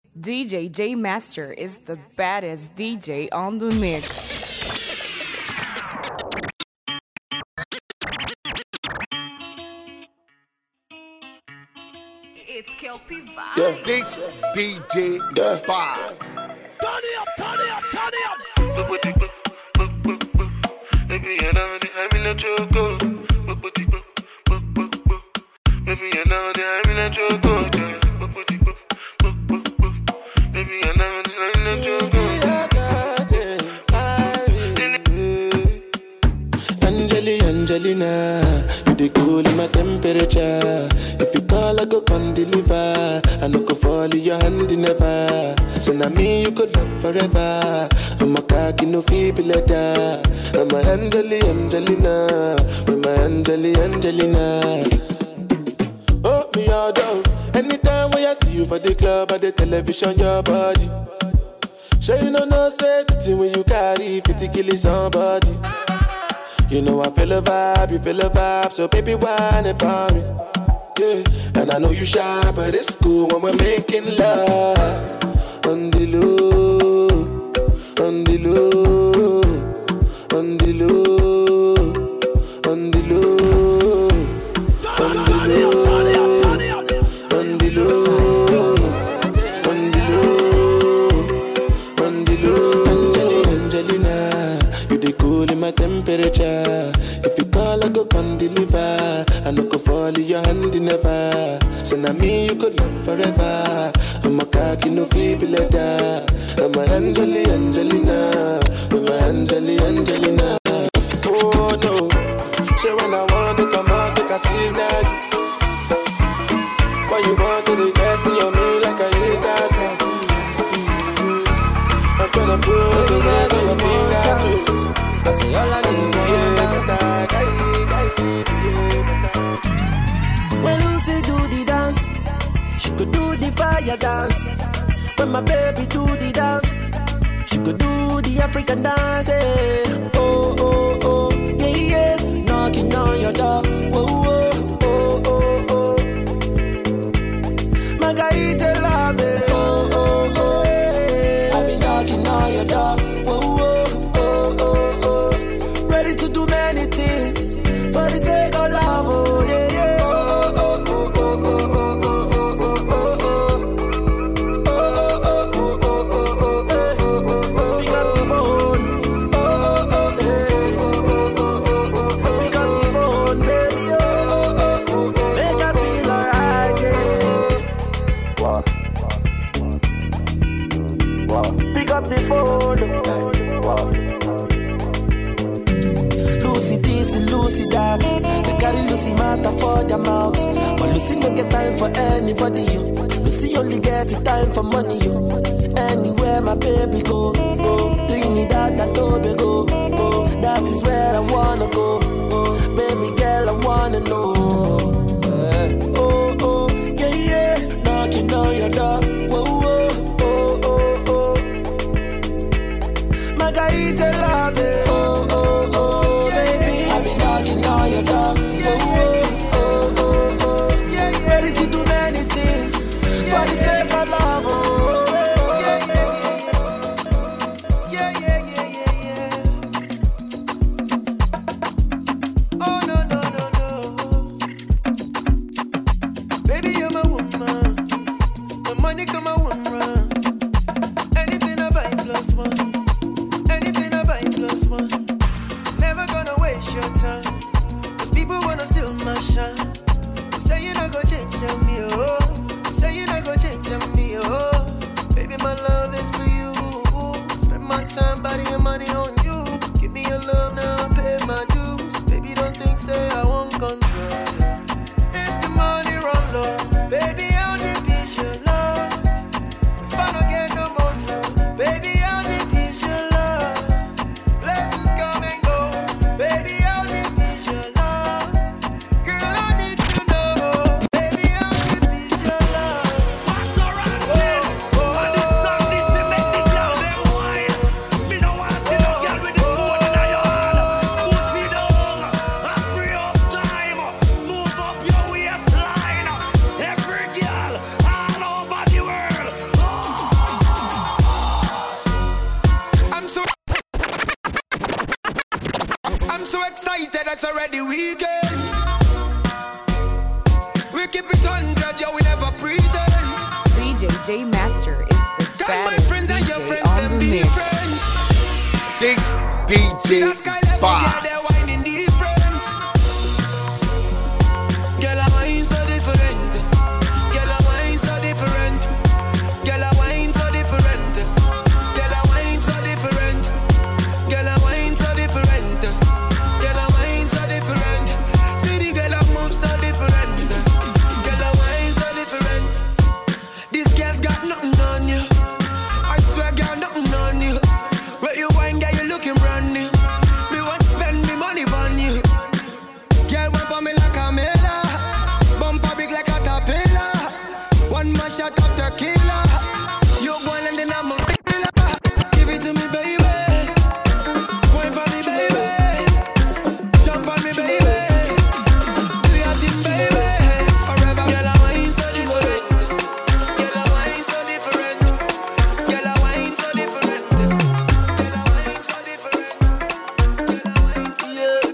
DJ J Master is the baddest DJ on the mix. It's Kelpie Vibe. Yeah. This DJ is bad. Turn it up, turn it up, turn it up. Baby, you know that I'm in a choco. Baby, you know that I'm in a choco. Baby, you know that I'm in a choco. Angelina, you the cool in my temperature. If you call, I go come deliver. I no go fall in your hand never. So now me you could love forever. I'm a cocky no feeble letter. I'm a Angelina, with my Angelina. Oh me all down. Anytime when I see you for the club or the television, your body. Sure you know say the thing when you carry 50 kill somebody. You know I feel a vibe, you feel a vibe, so baby whine about me, yeah. And I know you shy, but it's cool when we're making love. On the low, on the low, on the low, on the low, on the low, on the low, on the low. Angelina, you the cool in my temperature. If you call, I go come deliver. I no go fall in your hand never. So now me you could love forever. I'm a cocky no feeble letter. I'm a Angelina, I'm a Angelina. Oh no, so when I want to come out, take a sleep night. When you want to request in your me like I hate that. I'm gonna put the ring on your finger too. I say all I need is when Lucy do the dance, she could do the fire dance. When my baby do the dance, she could do the African dance. Eh. Oh, oh, oh, yeah, yeah. Knocking on your door. Oh, oh, oh, oh, oh. Margarita love it. Oh, oh, oh, yeah. I've been knocking on your door. Oh, oh, oh, oh. Ready to do many things for the sake of love, oh yeah, yeah. Oh, oh, oh, oh, oh, oh, oh, oh, oh, oh. Pick up the phone. Oh, oh, oh, pick up the phone, baby. Oh, make her feel alright, yeah. Pick up the phone. Lucy this and Lucy that. They carry Lucy matter for their mouth. But Lucy no get time for anybody, you. Lucy only get the time for money, you. Anywhere my baby go, go. Trinidad and Tobago, go. That is where I wanna go, go. Baby girl, I wanna know. Oh, oh, yeah, yeah. Knocking on your door. Whoa, whoa, oh, oh, oh. Margarita love it. Oh, oh, oh, baby. I've been knocking on your door. Oh, oh, oh, oh. Ready to do many things for the sake of love. Oh, yeah, yeah, yeah, yeah, yeah. Oh, no, no, no, no. Baby, you're my woman. The money come my woman. Anything I buy plus one. Anything I buy plus one. Never gonna waste your time. Cause people wanna steal my shine. Say you not gonna change on me, oh. Say you not gonna change on me, oh. Baby, my love is for you. Spend my time, body and money on you. Give me your love, now I pay my dues. Baby, don't think, say I won't control. If the money run low, baby, I'll need your love. If I don't get no more time, baby, I'll need your love. Blessings come and go, baby, I'll need your love. Girl, I need to know, baby, I'll need your love. What a rotten thing. On this song, this make the club them wine. Me no want the weekend. We keep it 100, yeah, we never pretend. DJ J Master is the baddest DJ on the mix. This DJ is bad. They're whining different. Girl, I wine so different. Girl, I wine so different. Girl, I wine so different. Girl, I wine so different. Girl, I wine so different. Girl, I wine so different. See the girl I move so different. Girl, I wine so different. This girl's got nothing on you. I swear, girl, nothing on you. Where you wine, girl, you looking brand new. Me want spend me money on you. Girl, went on me like a mela. Bumper big like a tapela. One more shot of tequila. You one and then I'm a killer. Give it to me, baby. Wine for me, baby. Jump on me, baby. Do your thing, baby. Forever. Girl, I wine so different. Girl, I wine so different. Girl, I wine so different. Girl, I wine so different. Girl, I wine so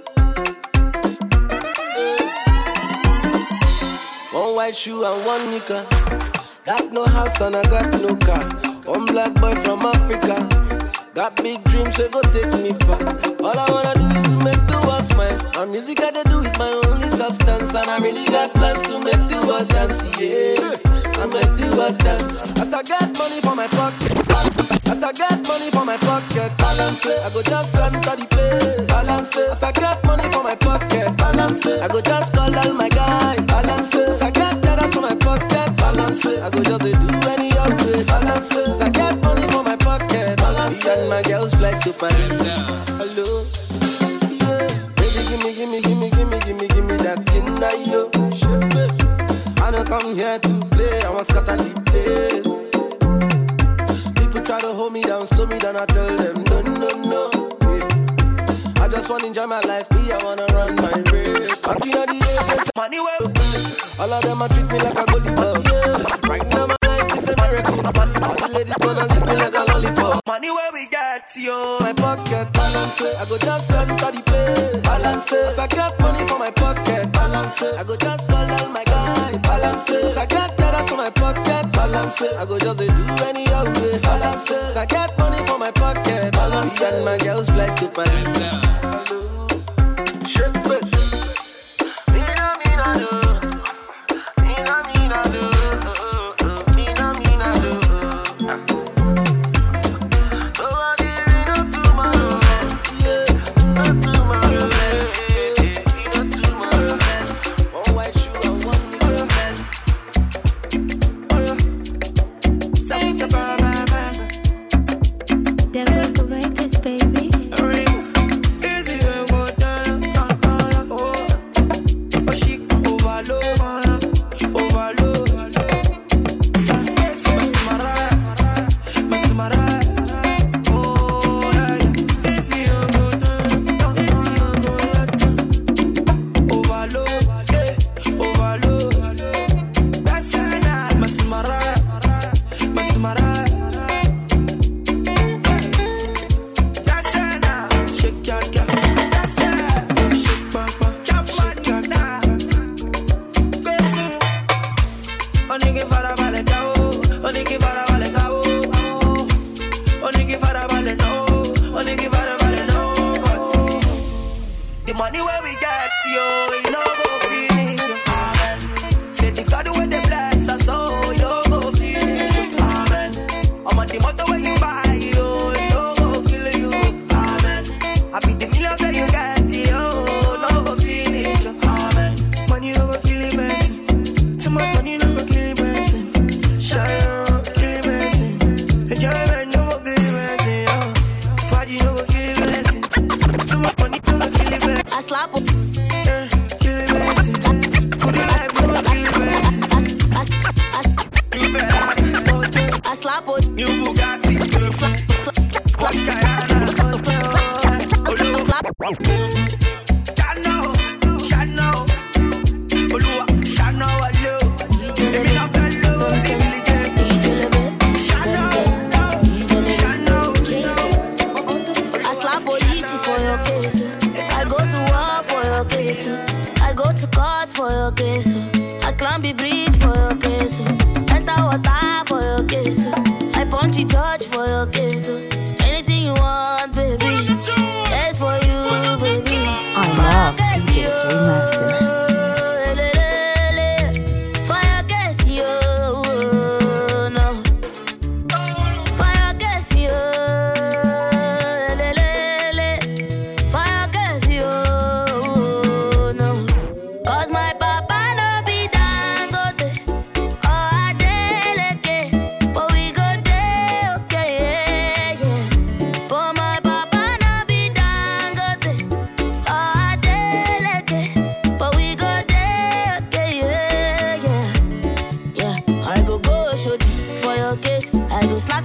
One white shoe and one nika. Got no house and I got no car. One black boy from Africa. Got big dreams, so go take me far. All I wanna do is to make the world smile. And music I do is my only substance. And I really got plans to make the world dance, yeah. I make the world dance. As I got money for my pocket. As I got money for my pocket. Balance it, I go just enter the place. Balance it, as I got money for my pocket. Balance it, I go just call all my guys. Balance it, as I got dollars for my pocket. Balance it, I go just do any other way. Balance it, as I got money for my pocket. Balance it, and my girls fly to Paris. Hello, yeah. Baby, give me that thing that you. I don't come here to play, I want scatter the place. People try to hold me down, slow me down, I tell them no, yeah. I just wanna enjoy my life, me, I wanna run my race. Back in the days, money well. All of them a treat me like a goalie ball, yeah. Right now my life is a miracle. All the ladies wanna lick me like a lollipop. Money where we get, yo. My pocket, balance it, I go just enter the place. Balance it, as I got money for my pocket. Balance it, I go just call all my guys. Balance it, as I got dollars for my pocket. Balance it, I go just do any other way. Balance it, as I got money for my pocket. Balance it, and my girls fly to Paris. Shit, bitch.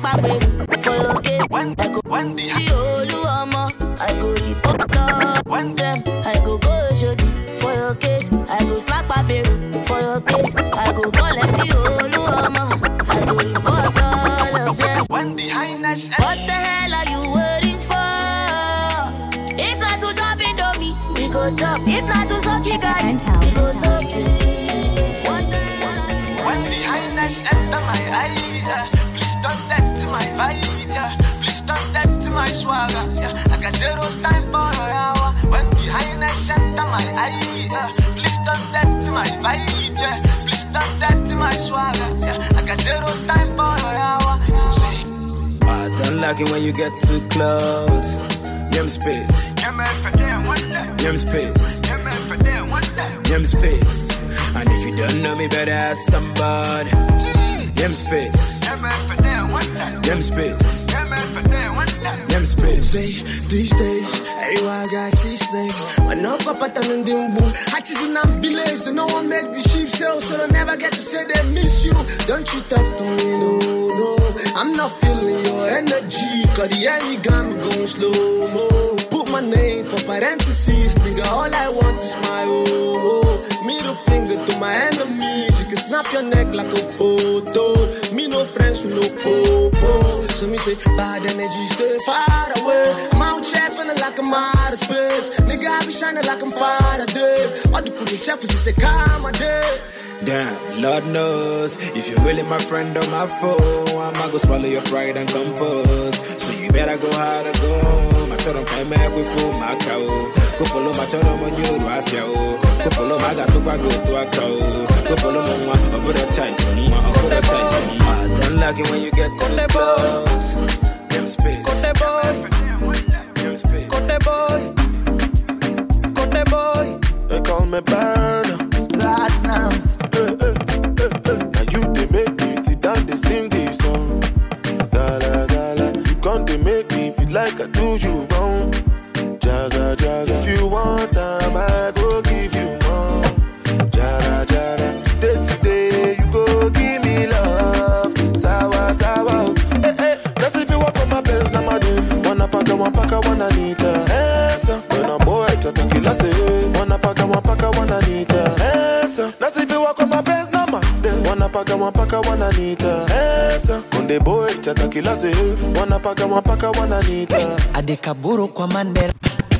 slap my baby for your case. I go the Oluwamo, I go report on them. I go show for your case. I go slap my baby for your case. I go call MC Oluwamo, I go report all of them. What the hell are you waiting for? If not to drop Indomie, we go chop. If not to suck it, guy, we go suck it. When the highness enter my eye, please don't touch my vibe, please don't touch my swagger, I got zero time for your hour. When the highness enter my eye, please don't touch my vibe, please don't touch my swagger, I got zero time for your hour. I don't like it when you get too close. Yum space, yum space, yum space. And if you don't know me, better ask somebody. Them space. Them space. Them space. These days, everywhere I got see snakes. When no papa turn them boom. Hatches in them village, they no one make the sheep sell, so they never get to say they miss you. Don't you talk to me, no. I'm not feeling your energy, cause the enemy got me going slow-mo. Put my name for parentheses, nigga, all I want is my oh. Middle finger to my enemies, you can snap your neck like a photo. Me no friends with no popo. So me say, bad energy, stay far away. I'm out here feeling like I'm out of space. Nigga, I be shining like I'm Faraday. All the good chef is say, come a day. Damn, Lord knows, if you're really my friend or my foe, I'ma go swallow your pride and compose. So you better go hard to go. My children can't make me fool my cow. Kupolo my children when you drive yo. Kupolo my got to go to a cow. Kupolo mama, over the choice, over the choice. I don't like it when you get too close. Them space. Them space. Kote boy. They call me Burner. Platinums. Now you they make me sit down, they sing this song. Gala, gala. You can't they make me feel like I do you wrong. Jaga, jaga. If you want time, I go give you more. Jara, jara. Today, you go give me love. Sawa, sawa. That's if you walk on my pants, now my day. One paka, one anita. Esa. When I'm boy, tatakila say. One paka, one anita. Esa. That's if you walk on my pants, now my day. One paka, one anita. Esa. Konde boy, tatakila say. One paka, one anita. Adekaburu kwa Mandela.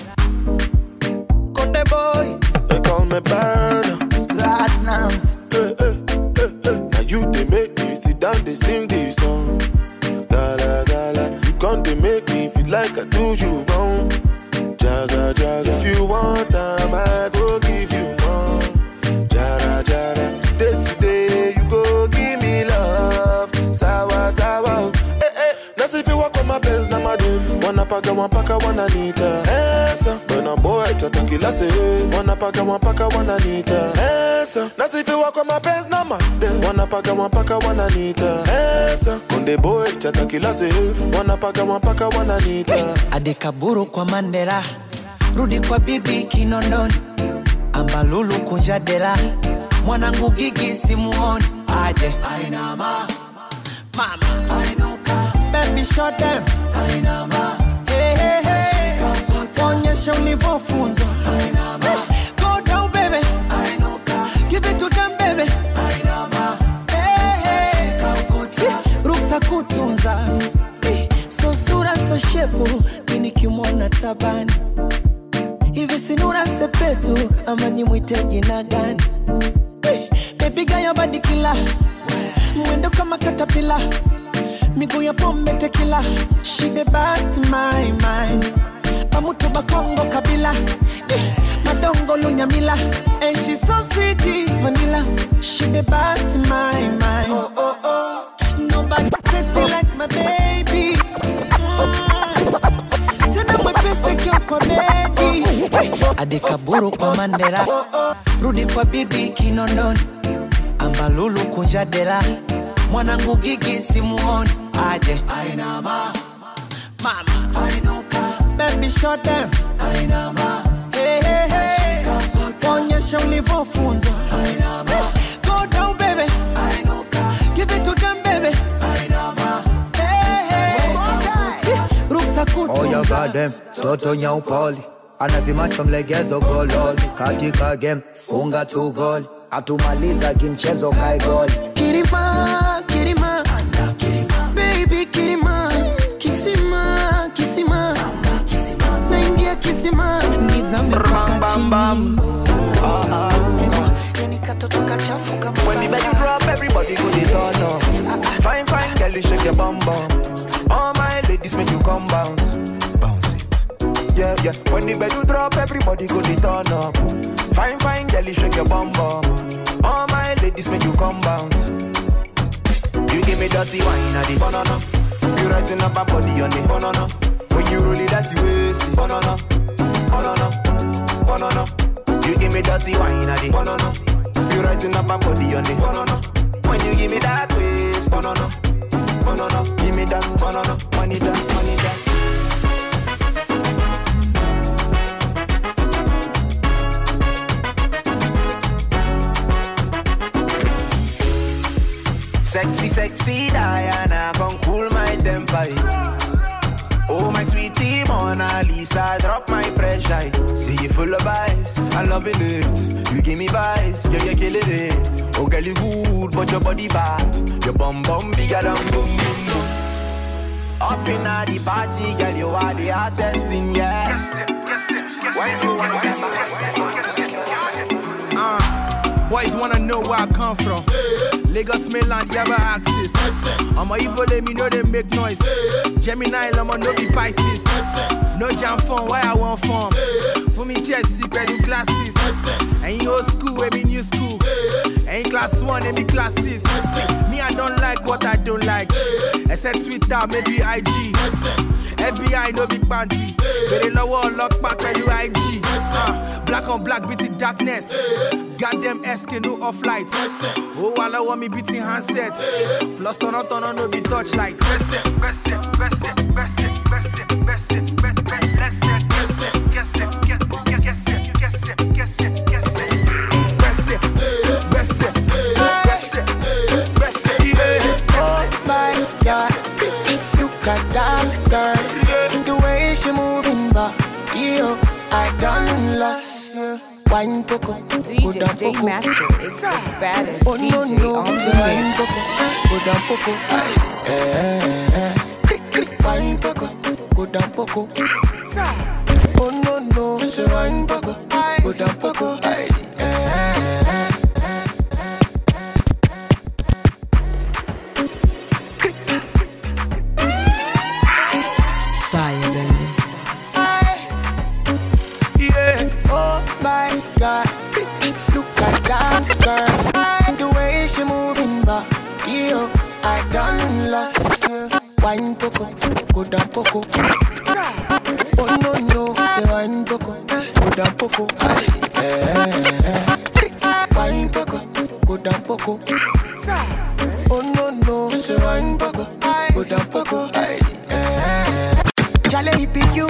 Konde boy. They call me Burner. Platinums. Now you they make me sit down, they sing this song. Gala, gala. You can't they make me feel like I do you wrong. Jaga, jaga. If you want time, I go give you more. Jara, jara. Today, you go give me love. Sawa, sawa. That's if you walk on my pants, now my day. One paka, one anita. Esa. When I'm boy, tatakila say. One paka, one anita. Esa. That's if you walk on my pants, now my day. One paka, one anita. Esa. Konde boy, tatakila say. One paka, one anita. Adekaburu kwa Mandela. Rudi kwa bibi Kinondoni. Ambalulu kunjadela. Mwanangu Gigi simuoni. Aje Ainama. Mama Ainuka. Baby shut them. Ainama. Hey, hey, hey. Onyesha ulivyofunzwa. Ainama. Go down baby. Ainuka. Give it to them baby. Ainama. Hey, hey. Ruksa kutunza. So sura so shepu. Mini kimona tabani. Hivi sinura sepetu. Ama nimwite jina gani. Baby gaya body killer. Mwendo kama katapila. Miguu ya pombe tequila. She the best in my mind. Pamutu bakongo kabila. Madongo lunyamila. And she so sweet vanilla. She the best in my mind. Oh, oh, oh. Nobody sexy like my baby. Tena mwepese kio kwa bedi. Adekaburu kwa Mandela. Rudi kwa bibi Kinondoni. Ambalulu kunjadela. Mwanangu Gigi simuoni. Aje Ainama. Mama Ainuka. Baby shut them. Ainama. Hey, hey, hey. Onyesha ulivyofunzwa. Ainama. Go down baby. Ainuka. Give it to them baby. Ainama. Hey, katika dem toto nyaupoli anavimacho mlegezo gololi katika game funga tu goli atumaliza kimchezo kai goli Kirima, Kirima, baby Kirima, Kisima, Kisima, naingia Kisima, nizame mpaka chini. Yani katoto kachafu kama when the bed drop, everybody go to turn up. Fine, fine, girl, you shake your bum bum. All my ladies make you come bounce, bounce it. Yeah, yeah. When the bed drop, everybody go to turn up. Fine, fine, girl, you shake your bum bum. All my ladies make you come bounce. You give me dirty wine at the banana. You rising up my body on the banana. When you roll it, that you waste it. Banana, banana, banana. You give me dirty wine at the banana. You rising up my body on the banana. When you give me that waste, banana, banana. Give me that banana, money that, money that. Sexy, sexy Diana, come cool my temper. Oh my sweetie Mona Lisa, drop my pressure. See you full of vibes, I'm loving it. You give me vibes, yeah, you're killing it. Oh girl, you good, but your body bad. Your bum bum bigger than boom boom boom. Up in the party, girl, you are the hottest thing, yeah. Yes, when you want boys wanna know where I come from. Lagos mainland, Yaba axis. I'm a Igbo, let me know they make noise. Gemini, I'ma no be Pisces. No jam phone, why I want form. For me, Chelsea, better classes. Ain't old school, ain't new school. Ain't class 1, ain't classes. Me, I don't like what I don't like. Except Twitter, maybe IG. FBI, no big panty. But they know what lock back when you IG. Black on black, beating darkness. Goddamn SK, no off lights. Oh, I want me beating handset. Plus, turn on, no be touch light. Press it, press it, press it, press it, press it, press it, press it, press it, press it, guess it, guess it, guess it, guess it, guess it, guess it, press it, press it, press it, press it, oh my God, look at that girl. The way she moving back, yo, I done lost her. Wine coco, DJ J Master is the baddest DJ on the mix. Go down poco, wine coco, go down poco. Oh no no, say wine coco, go down poco. Fire baby. Oh my God, look at that girl. The way she moving back, yo, I done lost her. Wine coco, go down poco. Oh no no, the wine coco, go down poco. Wine coco, go down poco. Oh no no, the wine coco, go down poco. Jale you,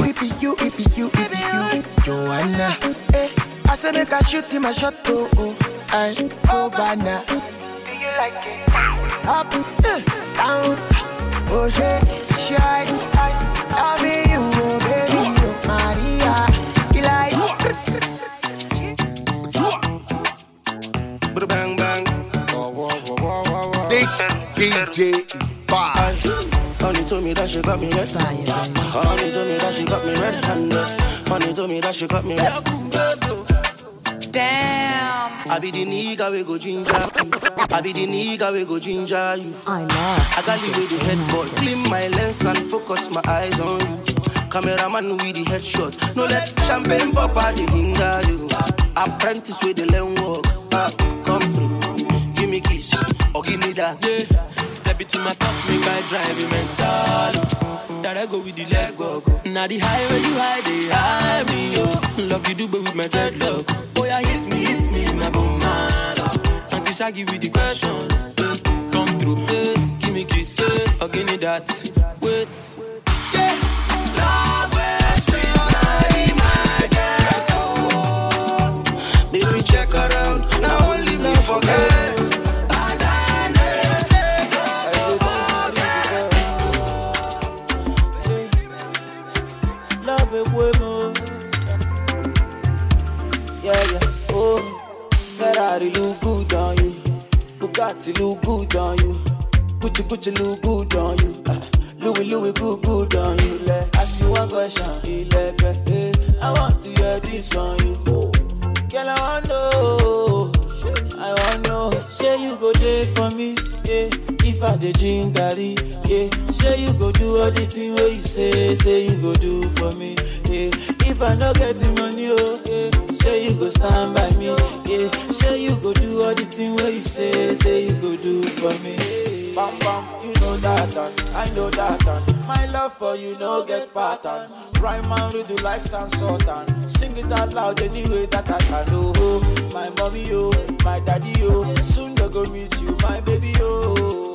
Joanna. I say make a shoot in my shot, oh, I go banana. Do you like it? Up, down, oh shit, shy. Love you, oh baby, oh Maria. You like bang bang. This DJ is bad. Honey told me that she got me red. Honey told me that she got me red-handed. Honey told me that she got me red. Damn. I be the nigga we go ginger. I be the nigga we go ginger you. I got you with the headboard. Clean my lens and focus my eyes on you. Cameraman with the headshot. No let champagne pop out the hinder you. Apprentice with the lane walk. Come through. Give me kiss or give me that. Yeah. Step it to my past, make I drive you mental. That I go with the leg walk. Now the highway you hide, they hide me, yo. Lucky do with my dreadlock. Oh yeah, hit me, my bone man. Until Shaggy with the question. Come through, give me kiss, or give me that. Wait, yeah. Love is sweet, my girl. Baby, check around, now only me forget. Bugatti look good on you. Gucci look good on you. Louis good on you. Like, I see one question, I want to hear this from you. Girl, I want to know. Say you go there for me, yeah. If I dey drink garri, yeah. Say you go do all the thing where you say you go do for me, yeah. If I no get the money, oh, yeah. Say you go stand by me, yeah. Say you go do all the thing where you say you go do for me. Bam bam, you know that and I know that and my love for you no get pattern. Rhyme and read you like Sansotan. Sing it out loud any way that I can. Oh, my mommy, oh, my daddy, oh. Soon they go miss you, my baby, oh.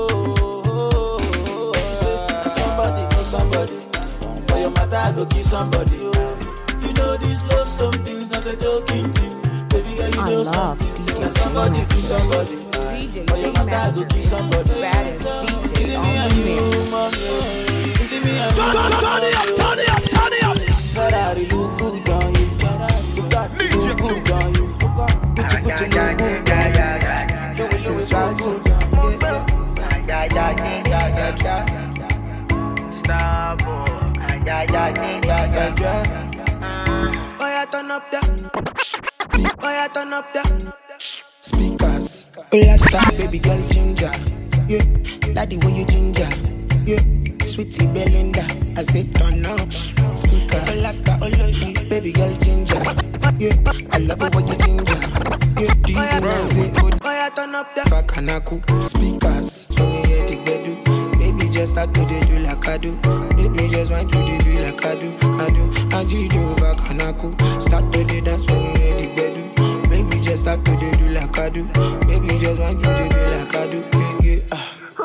Somebody, oh somebody. For your mother, I go kiss somebody, oh. You know this love, something's not a joking thing. Baby, girl, you know something. Say somebody, kiss somebody. For your mother, I go kiss somebody. Is it me and you, mommy? Is it me and you, mommy? Ferrari look good on you. Bugatti look good on you. Gucci look good on you. Louis look good on you. Stop, boy. Oh, yeah, turn up that. Oh, yeah, turn up that. Speakers. Oh, yeah, start, baby girl ginger. Yeah, daddy, when you ginger. Yeah, sweetie Belinda. I say, turn up. Speakers. Baby girl ginger. Yeah, I love it when you ginger. Yeah, teasing and say, oh, yeah, turn up that. Fakanaku. Speakers. When you hear the bedu. Baby, just start to do like I do. Baby, just want to do like I do. I do Fakanaku. Start to do dance when you hear the bedu. Baby, just start to do like I do. Baby, just want you to do like I do. Yeah, yeah.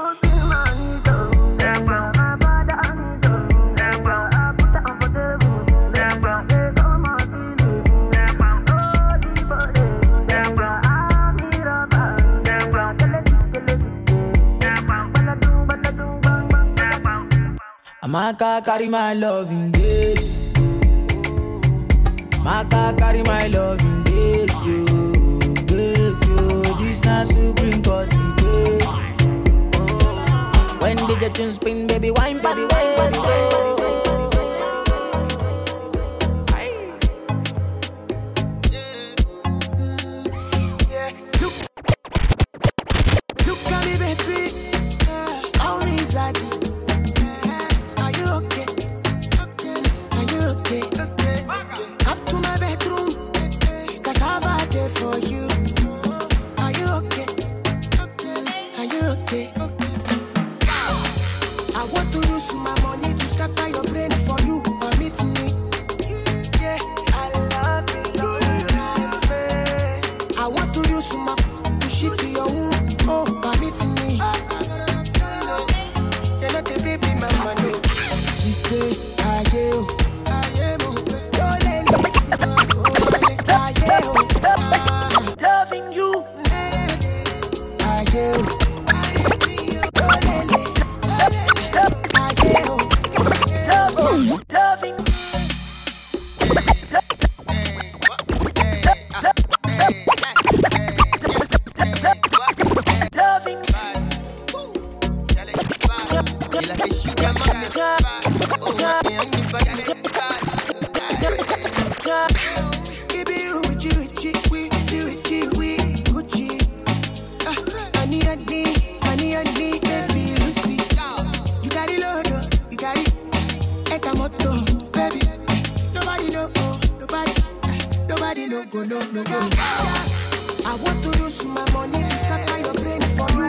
Maka carry my love in this. Maka carry my love in this, you. This na Supreme Court today. When did you tune spin, baby, wine, baby, wine, Look at me, baby. How is that? Are you okay? Are you okay? Come to my bedroom, 'cause I've a day for you. Are you okay? Are you okay? I want to use my money to scatter your brain for you. Permit me. Yeah, I love you. I want to use my to shift your womb. Oh, permit me. You're not a baby, mama. She say, I am. Loving you. I am. Loving. I want to use my money to scatter your brain for you.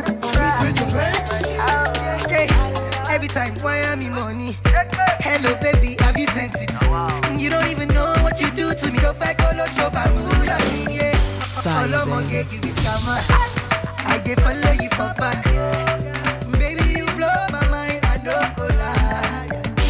Hey, every time, why am I money? Hello, baby, have you sent it? You don't even know what you do to me. So if I go low, show my mood, I mean, yeah. All I'm gonna get you this camera. I get follow you from back. Baby, you blow my mind, I don't go lie.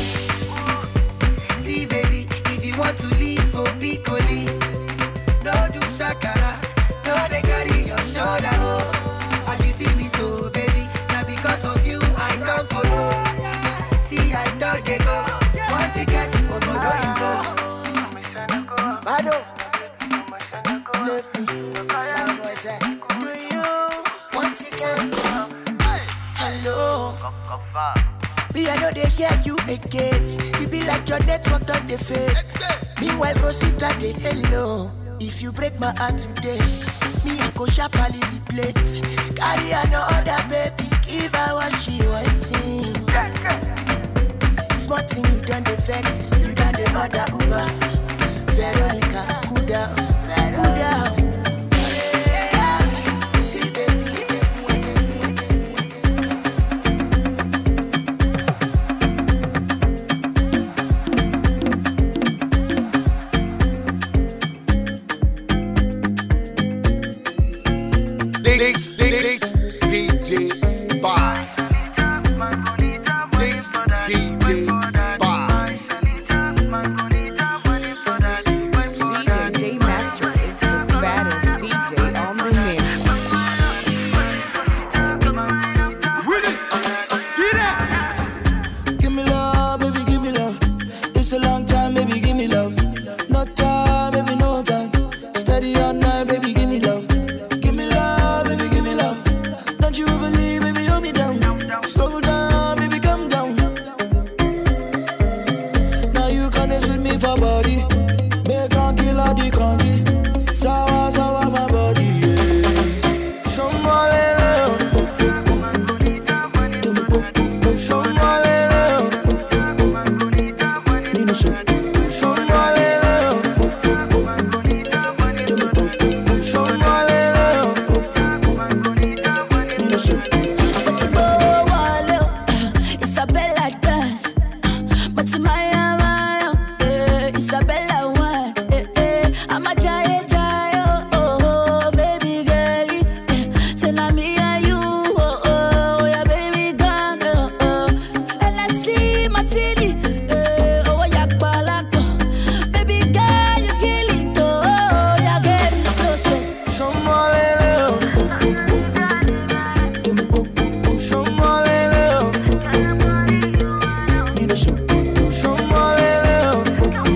See, baby, if you want to leave for Piccoli, no do shakara, no they carry your shoulder, oh. As you see me so, baby, now because of you, I don't go low. See, I don't they go. Want to get to go, don't go. Bado, left me. Do you want to hello. Me, I know they hear you again. You be like your network on the fade. Meanwhile, Rosita, they hello. If you break my heart today, me, I go sharply the place. Carry another baby, give her what she wanting. Small thing, you done the vex, you done the mother Uber. Veronica, cool down, cool down. This DJ Spy. This DJ Spy. DJ J Master is the baddest DJ on the mix. Give me love, baby, give me love. It's a long time, baby, give me love. No time, baby, no time. Steady all night, baby, give me love. Give me love, baby, give me love. Don't you ever leave, baby, hold me down. Slow down, baby, come down. Now you connect with me for body. Make on kill all the country. Sour, sour, my body, yeah. Show me love. Show me love. Nino show. Show me love. Show me love. Nino show. Isabella dance, but Maya, Isabella one. I'm a giant, oh, baby girl. Say na me and you, oh, yeah, baby gone, oh. And I see Martini, oh, yeah, palako. Baby girl, you kill it, oh, yeah, get it slow, slow. Show me love. Show me love. Nino show. Show me love.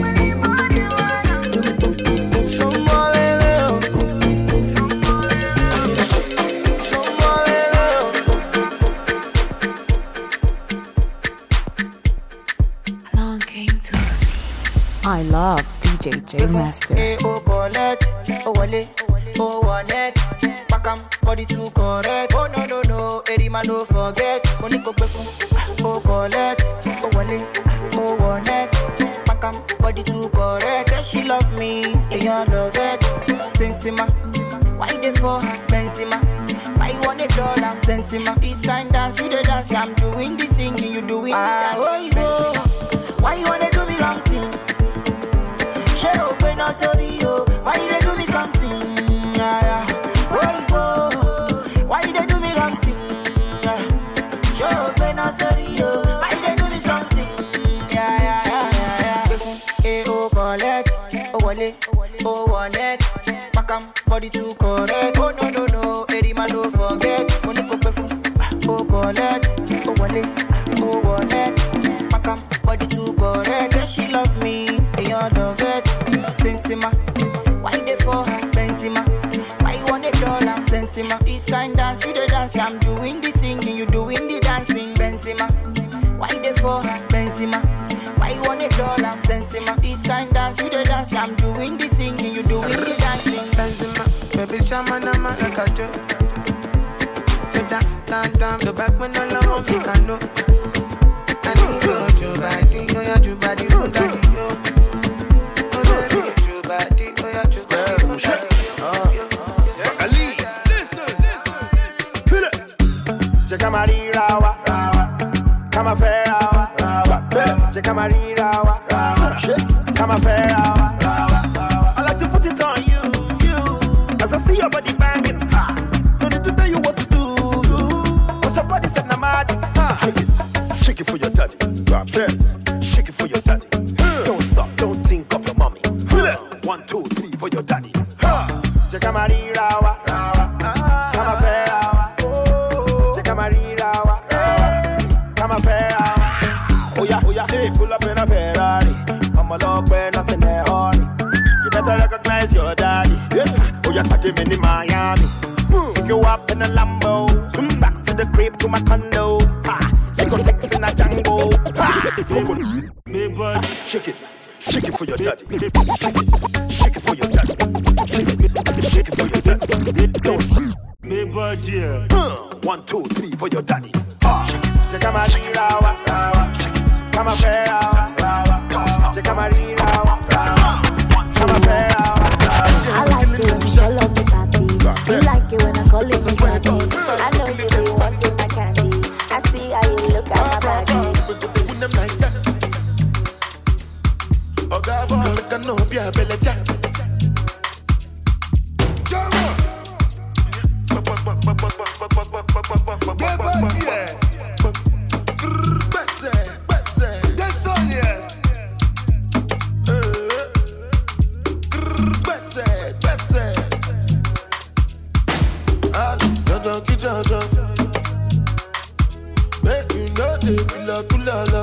Show me love. Nino show. Show me love. Along came to I love DJ J Master. Oh, collect. Oh, wale. Oh, one net. Pakam, body too correct. Oh, no, no, no. Erima, no forget. Money go pay for. Oh, collect. Oh, wale. Oh, one net. Pakam, body too correct. Say she love me. And you love it. Sensima. Why they for her? Benzema. Why you want $1? Sensima. This kind dance, you the dance. I'm doing the singing, you doing the dance. Oh, you go. Why you wanna do me wrong thing? She open up, sorry, yo. Why you they do me something? Yeah. Why you go? Why you they do me wrong thing? She open up, sorry, yo. Why you they do me something? Yeah. Oh, collect. Oh, wale. Oh, one net. Pakam, body too correct. Oh, no, no, no. Erima, no forget. Money go pay for. Oh, collect. Oh, wale. Oh, one net. Pakam, body too correct. Say she love me. And you love it. Sensima. Why they for her? Benzema. Why you want $1? Sensima. This kind dance, you the dance. I'm doing the singing, you doing the dancing. Benzema. Why they for her? Benzema. Why you want $1? Sensima. This kind dance, you the dance. I'm doing the singing, you doing the dancing. Benzema, baby, shamanama like I do. Down, the back when all I want me can know. I need your body, oh yeah, your body, oh daddy, yo. Oh daddy, your body, oh yeah, your body, oh daddy, yo. Ali, listen. Check my rawa, come a fair hour, check my rawa, come a fair hour. I like to put it on you, as I see your body banging. No need to tell you what to do. Cause your body said na magic. Shake it for your daddy. Grab it. Shake it for your daddy. Don't stop, don't think of your mommy. 1, 2, 3 for your daddy. Check out my rawa. Come a fair hour. Check out my rawa. Come a fair hour. Oh yeah, hey, pull up in a Ferrari. I'm a log where nothing there hurry. You better recognize your daddy. Oh yeah, party me in Miami. Pick you up in a Lambo. Zoom back to the crib to my condo. Ha, you go sex in a Django. Ha, big boy, shake it for your daddy. Shake it for your daddy. Shake it for your daddy. Don't sleep. Big boy, dear. 1, 2, 3 for your daddy. Check out my rawa, rawa. Come up here, rawa, rawa. Check out my rawa, rawa. Come up here, rawa. I like it when you call up me papi. You like it when I call it my daddy. I know you really want it, my candy. I see how you look at my body. Oh, God, boy, look, I know, be a belly jack. Make you know they feel like kulala.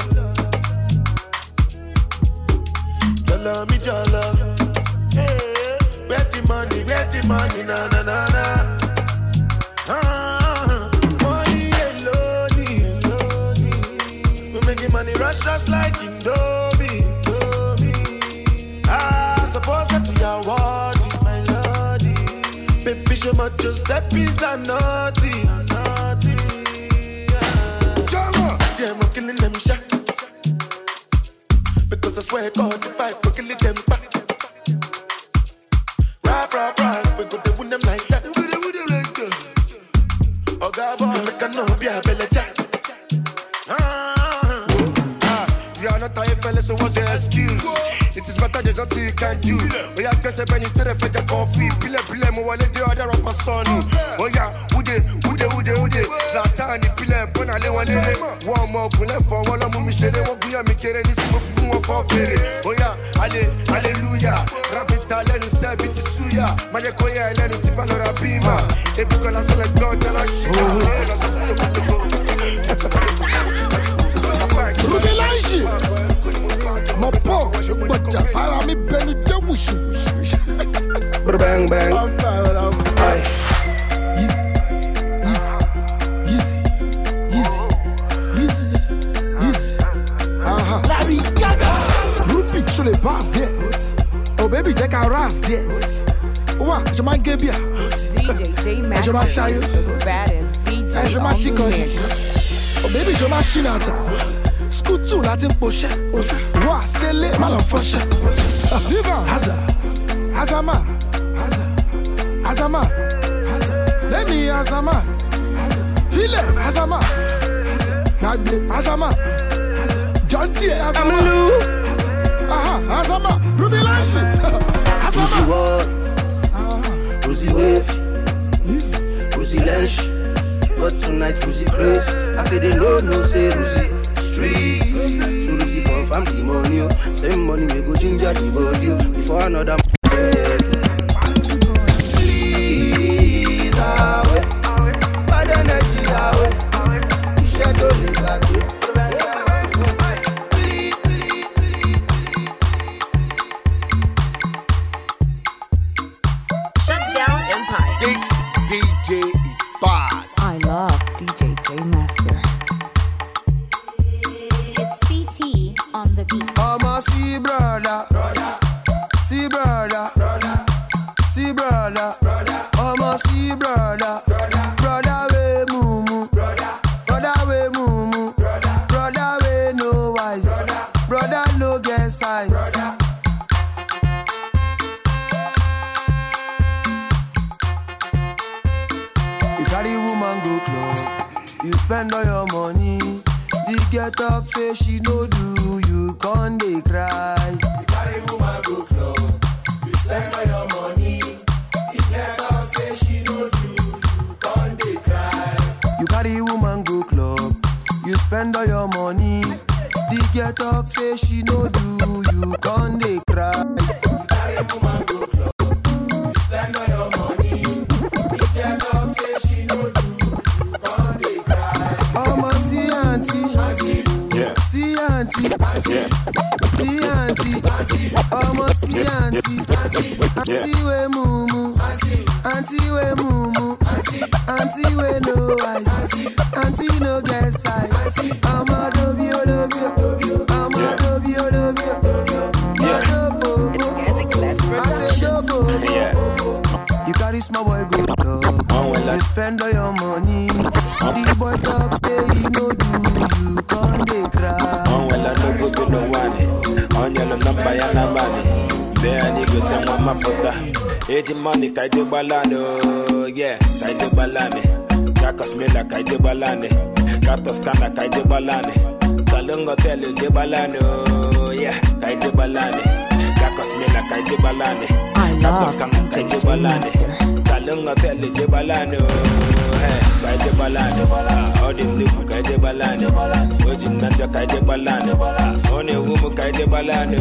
Jala mi jala. Betty money, na na na na. Money alone. We making money rush like Indomie. Suppose that's your want it, my lordy. Baby, show my Giuseppe's a naughty. See, I'm killing them shot. Because I swear God, if I go killing them back. Rap, we go to win them like that. Oh, God, boy, make a no be a belly jack. You are not tired, fellas, so what's your excuse? It is better there's nothing you can do. Oh yeah, guess I penny to the fetch a coffee. Pile, mo wale the other rapper son. Oh yeah, ude. Zlatani pile, pona le wale. One more kule for wala mu mishele. Waguya mikere ni simu fimu for fere. Oh yeah, hallelujah. Rapita lenu sebi tisuya. Maje koya lenu tipa lo rabima. Ebu kola sele go tala shina. La safuto kutuko. Rubelanji. My poor, but just follow me, Benny the Wish. Bang bang. Easy. Larry Gaga. Ruby sur les bases there. Oh baby, take a ras there. Ouah, je m'en gué bien. DJ J Master is the baddest DJ on the mix. Oh baby, je machine à ta. Scootou la team poche. Roi, skele, mal en foche. Viva, Azama. Let me Azama. File, Azama. Nagbe, Azama. John T. Azama. Azama. Ruby Lange. Ruzy what? Ruzy wave. Ruzy Lange. But tonight Ruzy Grace. I say they no say Ruzy streets. So Ruzy confirm the money. Same money we go ginger the body. Before another please away. Bad energy away. You should only back it. Shut down Empire. This DJ is bad. I love DJ J Master. It's CT on the beat. I'm a see brother. See brother. See brother. I'm a see brother. Brother we mumu. Brother we mumu. Brother we no wise. Brother no get size. You carry woman go club. You spend all your money. The girl talk say she no do. You can't dey cry. You carry woman go club. You spend all your money. The girl talk say she no do. You can't dey cry. You carry woman go club. You spend all your money. The girl talk say she no do. You can't dey cry. You carry woman go club. You spend all your money. The girl talk say she no do. You can't dey cry. I'ma see auntie. See auntie. See auntie. I'ma see auntie. Auntie we mumu. Auntie we mumu. Auntie we no eyes, auntie no get size. I'm a dobi. It's Gazi Clef Productions. You carry small boy go club. You spend all your money. The boy talk say he no do. You can't dey cry. Well, I no go to no one. On your number, ya na money. There I need to send my photo. Age money, kaije balano. Yeah, kaije balane. Kakos mela kaije balane. Katos kana kaije balane. Salungo tele je balano. Yeah, kaije balane. Kakos mela kaije balane. Katos kana kaije balane. Salungo tele je balano. Hey, kaije balane. Odim niku kaije balane. Ojim nanja kaije balane. One wumu kaije balane.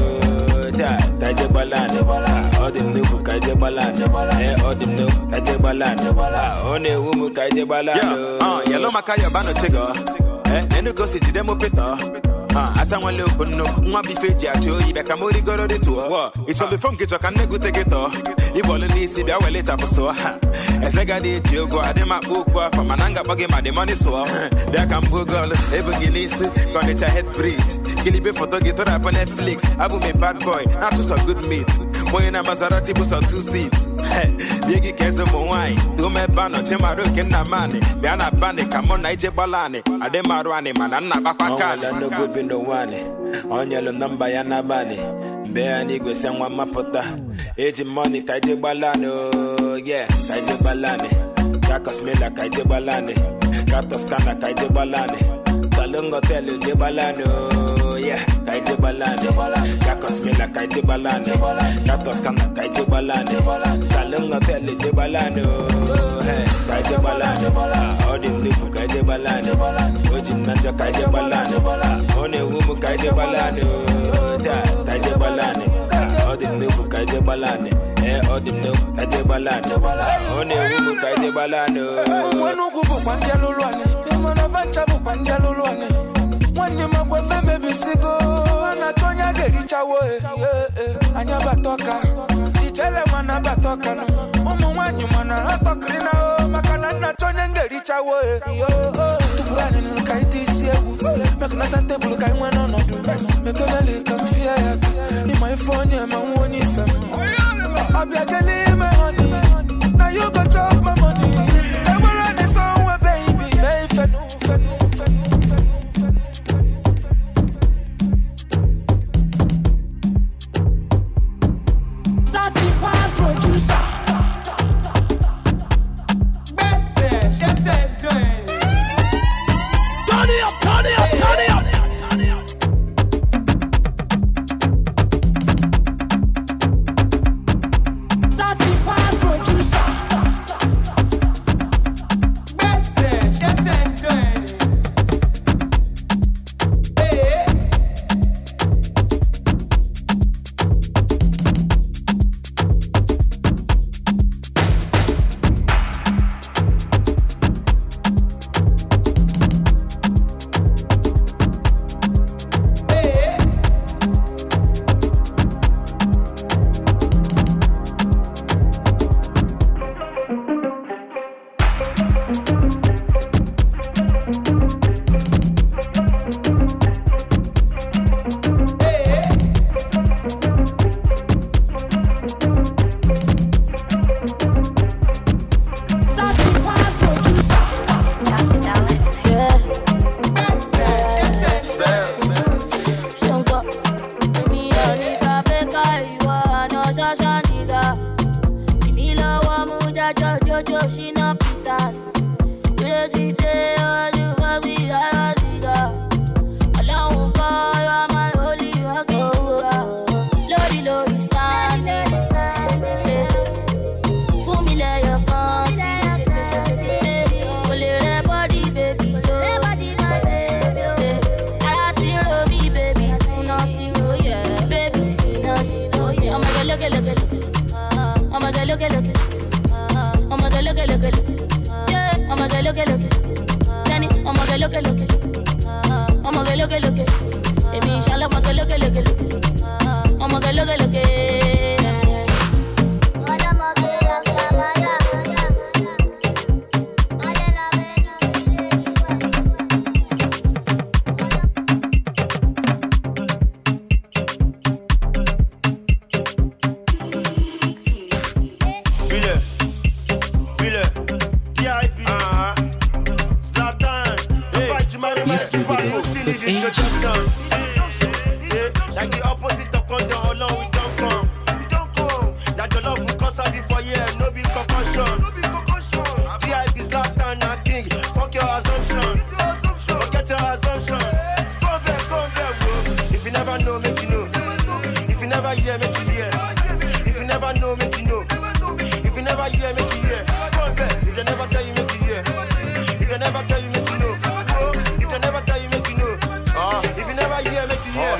Kaije balane. Odim niku kaije balane. Odim niku kaije balane. One wumu kaije balane. Yellow makaya bano chego. Nenu go si jidemo peta. Asa one look no, one be fake at you, you become more go to tour. It's all the phone get your can go take it off. You will need to be a well later for so. As I got it, you go at them book from Mananga buggy, my money so. There can Google, every Guinness, Connecha head bridge. Gilly photo get up on Netflix. I will make bad boy, not just a good meat. When a Maserati bus on 2 seats. Biggie cares of wine. Do me ban on Chemaru in the money. Biana Bani, come on, Night Balani. Ademarani, man, and Nabaka. No good no one. On your number, Yana Bani. Bear Nigo San Mafota. Age money, Kaije Balano. Yeah, Kaije Balani. Kakos Mela, Kaije Balani. Katos Kana, Kaije Balani. Salungo Tele, Balano. Yeah, kaije balane. Kakos mela kaije balane. Katos kana kaije balane. Kalunga tele je balane. Hey, kaije balane. Odim niku kaije balane. Ojim nanja kaije balane. One wumu kaije balane. Kaije balane. Odim niku kaije balane. Odim niku kaije balane. One wumu kaije balane. Wanu kubu kwanja lulwane. Mwana vancha bu kwanja lulwane. When you make with them, baby, sigo. Na chonya geri chawe. Anya batoka. Ichele mana batoka no. Wanyu mana hatokrina o. Makana na chonya geri chawe. Tukurani nkaiti siewu. Mekuna tante bulu kai mwena no do. Mekele kamfia. Ni my phone ya mawoni fem. Abiageli me honey. Now you go chop my money. Everywhere the song we baby. Hey fenu. Producer. Turn it up. Sassy DJMaster.AG. Like the opposite of condom, how long we don't come. That your love will cause before years, no be concussion. VIP is last time and king. Fuck your assumption. Forget your assumption. Come back, bro. If you never know, make you know. If you never hear, make you hear. If you never know, make you know. If you never hear, make you hear. Come back. If they never tell you, make you hear. If they never tell you, make you know. If they never tell you, make you know. If you never hear, make you hear.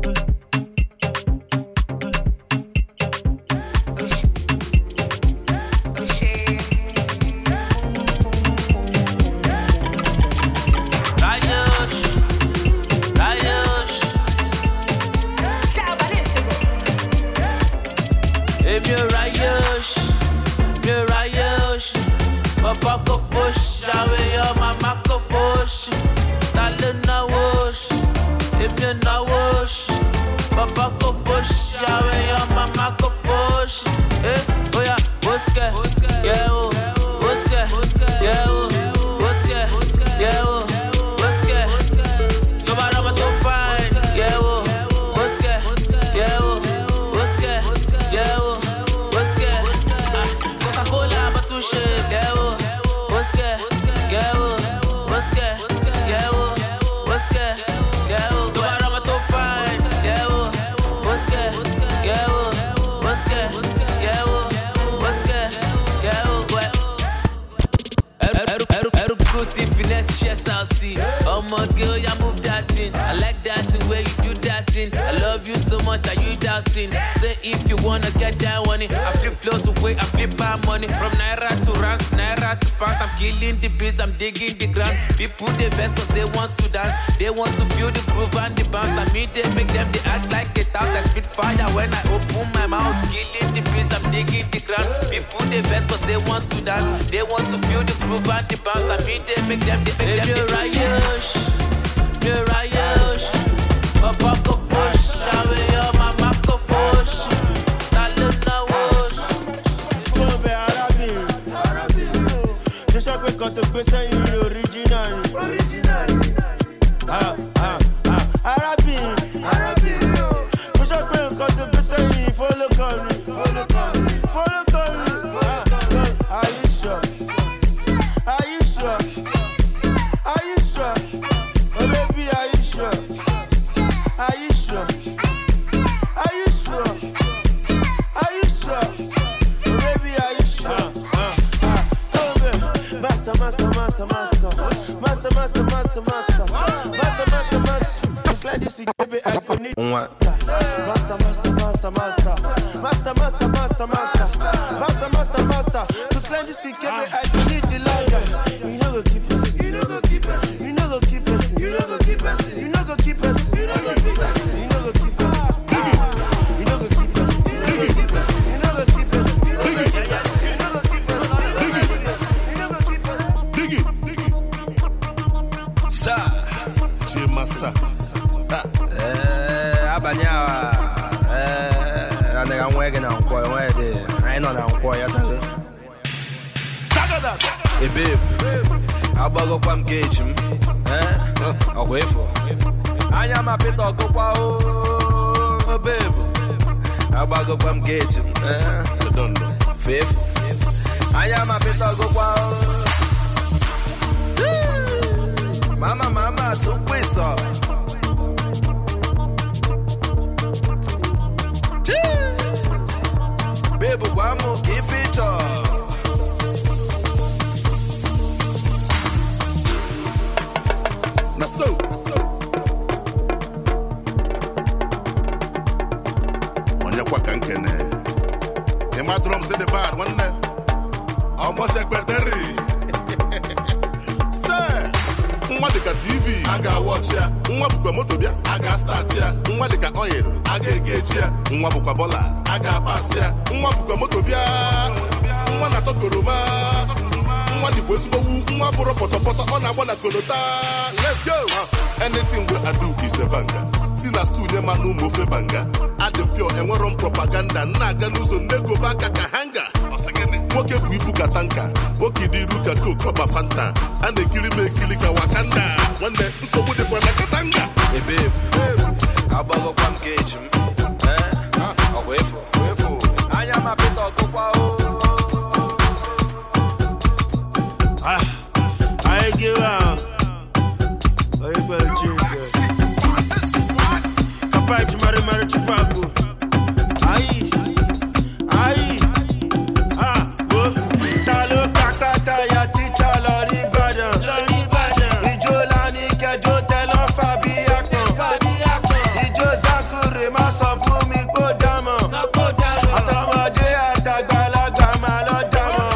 Papa go push, away your mama go push. Darling na wash, if you na wash. Papa go push, away your mama go push. Eh, oh yeah, woske, yeah oh, woske, yeah oh, woske, yeah oh, woske. No matter what you find, yeah oh, woske, yeah oh, woske, yeah oh, woske. Coca-Cola but too shit, yeah oh. What's good? Yeah, what's good? Yeah, what's good? Yeah, do I run my top fine? Yeah, what's good? Yeah, what's good? Yeah, what's good? Yeah, what? Every good finesse, chest out. Oh my girl, you move that thing. I like that thing where you do that thing. I love you so much, are you doubting? Say if you wanna get down on it. I flip flows away, I flip my money. From Naira to Rans, Naira to Pounds. I'm killing the beats, I'm digging the ground. People they best cause they want to dance. They want to feel the groove and the bounce. I mean they make them, they act like it out. I spit fire when I open my mouth. Killing the beats, I'm digging the ground. People they best cause they want to dance. They want to feel the groove and the bounce. I mean they make them, they make them. You're right, you're right, Papa go push, away your mama go push. Darling na wash. Come Arabic. Just like we got the question in the original. Arabic. Just like we got the question in follow come. Are you sure? Are you sure? Are you sure? Oh baby, are you sure? Are you sure? Are you sure? Are you sure? Oh baby, are you sure? Master. Clear this, baby, I could need. Master. To clear this, baby, I could need the longer. You know go keep us. You know go keep us. You know go keep us. You know go keep us. You know go keep us. You know go keep us. You know go keep us. You know go keep us. You know go keep us. You know go keep us. You know go keep us. You know go keep us. You know go keep us. Dig it. Sir, DJMaster. Abanyawa. I'm working on quite where I know I'm quiet. Hey babe, I'll go come gauge him. I'll wait for. I am a bit of go, babe. I'll go come gauge him. I don't know. Fifth, I am a bit of go. Mama, so quick, baby, one more key feature. So. On your quack and can. The madrum said the bad one. Almost secretary. Sir, Mwadika TV, I got watch ya. Mwabuka motobia, I got start ya. Mwadika oil, I got gauge ya. Mwabuka bola, I got pass ya. Mwabuka motobia, Mwana tokoroma. Let's go. Anything we I do is a banger. Sina studio manu mofe banga. Adam pure and we're on propaganda. Naga nuzo nego baka kahanga. nwoke bụ ibu ka tanka nwoke dị iru ka kokoba fanta a na-ekiri m ekiri ka wakanda nwanne nsogbu dịkwa na katanga ebe agbagokwa m geji m ọgwụ efu anya ma pịta ọgụkwa I give out. I will change. Kapai mari chupaku. Ai. Wo. Talo kakata ya ticha lori badan. Ijo lani kejo telon fabi akon. Ijo zakure ma sọ fún mi kó dámọ̀. Àtọmọdé àtàgbàlagbà máa lọ dámọ̀.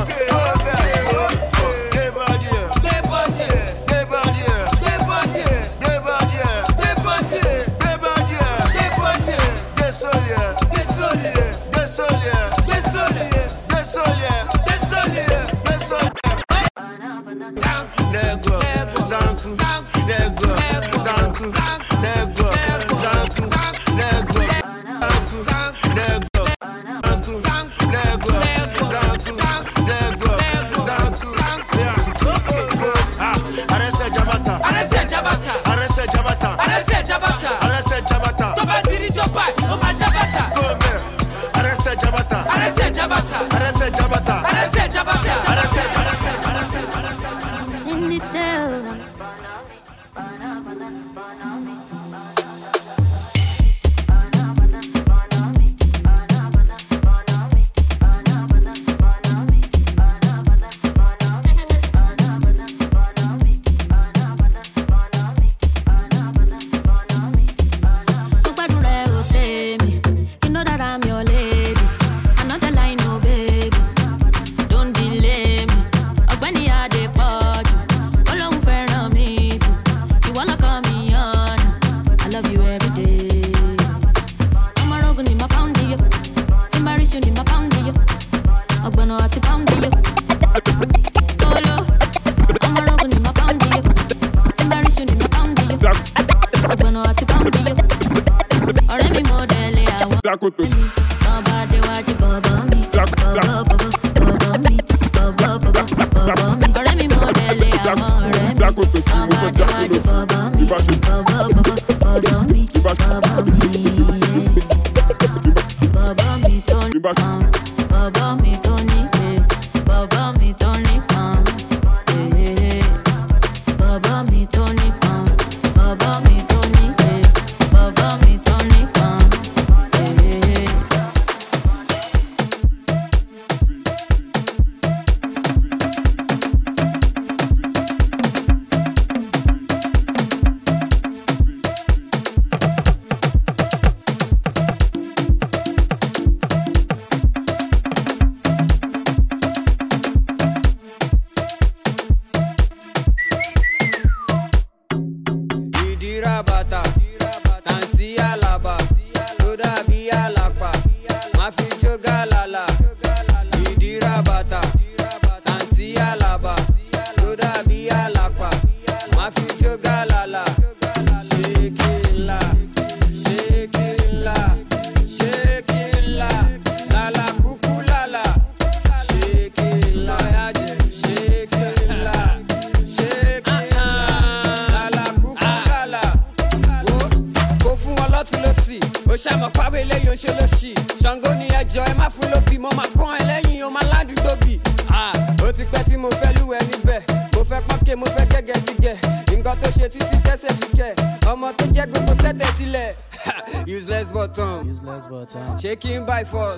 Shaking by force.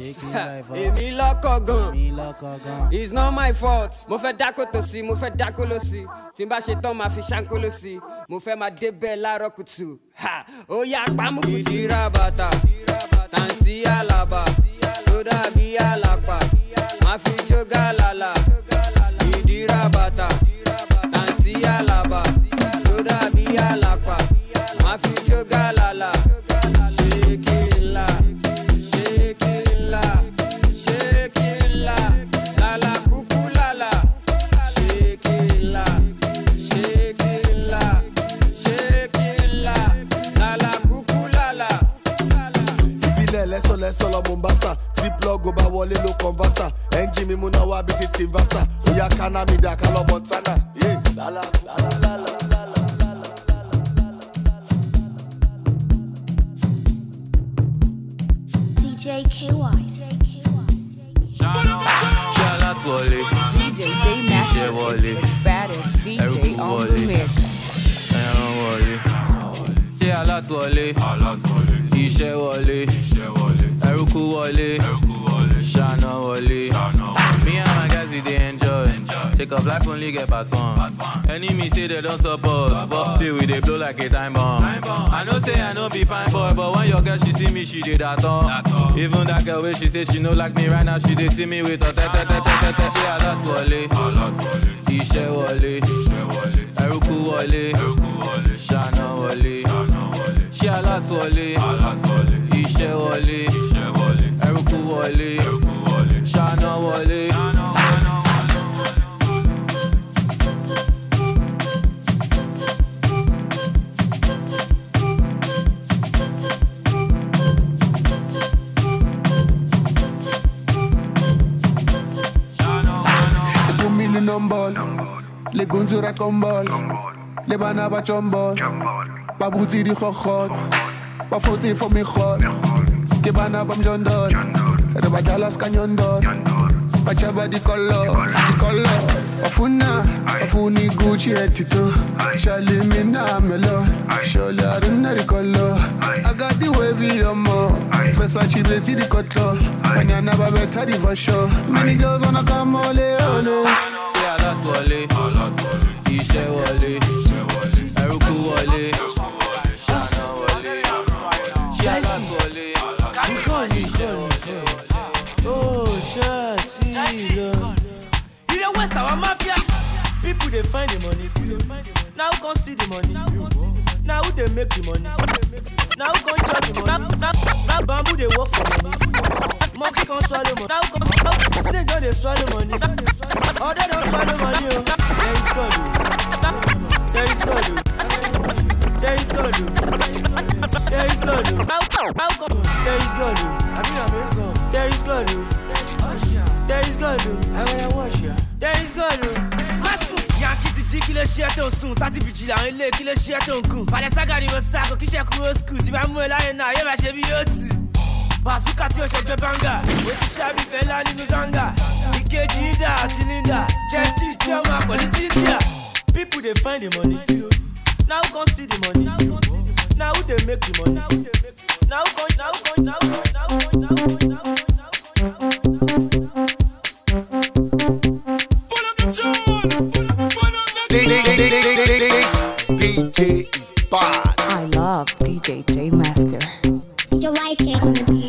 Èmi lọ́kọ̀ gan. It's not my fault. Mo fẹ́ dákó tó sí, mo fẹ́ dákó ló sí. Tí n bá ṣe tán máa fi ṣáńkó ló sí. Mo fẹ́ máa débẹ̀ láàárọ̀ kùtù. Ó yá pamọ́ kùtù. Ìdíra bàtà, tàǹtí àlàbà, tó dàbí àlàpà. Máa fi jó gàlàlà. Ìdíra bàtà, tàǹtí àlàbà, tó dàbí àlàpà. Máa fi jó gàlàlà. lẹ́sọ̀ lọ Mombasa. Ziploc bá wọlé ló converter. Engine mi múná wá bí ti Tinverter. Oya Kana mi dà ká lọ Montana. Yeah, la la la la la la. DJ KY. Shout out to Wale. DJ J Master is the baddest DJ on the mix. Shout out to Wale. Iṣẹ́ Wale. Eruku Wale. Shana Wale. Me and my guys we dey enjoy. Take up life only get part one. Enemy say they don't support, but till we dey blow like a time bomb. I know say I know be fine boy, but when your girl she see me she dey that all. Even that girl where she say she no like me right now, she dey see me with her te. She a lot Wale. Iṣẹ́ Wale. Eruku Wale. Shana Wale. She a lot Wale. Iṣẹ́ Wale. Eruku Wale. Shana Wale. Ball, les gonzura con ball, les banaba chombol, pas bouti di khokhot, pas fauté for mi khot, que banaba mjondol, reba jalas kanyondol, pas chaba di color, afuni Gucci etito, Charlie mina melo, shola rinna di color, I got the wavy yomo, Versace beti di cotlo, banyana babeta di for sure, many girls wanna come ole ole. Wale, Iṣẹ́ Wale, Eruku Wale, Shana Wale, Shout Wale, oh shit, you know West our mafia. People they find the money. Now who can see the money? Now who they make the money? Now who can charge the money? Now bamboo they work for money. Monkey can swallow money. Now snake don't they swallow money. Other don't swallow money. There is God. There is God. There is God. There is God. There is God. There is God. There is God. I will wash ya. There is God. Masu Yankee ti jí kí ló ṣe tó sùn tàti bìjì làwọn ilé kí ló ṣe tó nkùn. Padà sága ni mo sáko kí ṣe kúrò skul tí bá mú ẹ láyé náà yóò máa ṣe bí yóò tì. Bazooka tí ó ṣe gbé banga, ó ti ṣàbí fẹ́lá nínú zanga. Ìkejì ìdá àti Linda, Chẹ́tì tí ó máa pẹ̀lú Cynthia. People dey find the money, now who can see the money? Now who dey make the money? Now who DJ is bad. I love DJ J Master. You're right here on the beat.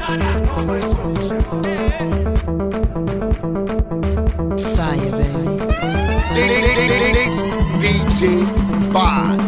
Fire, baby. This DJ is bad.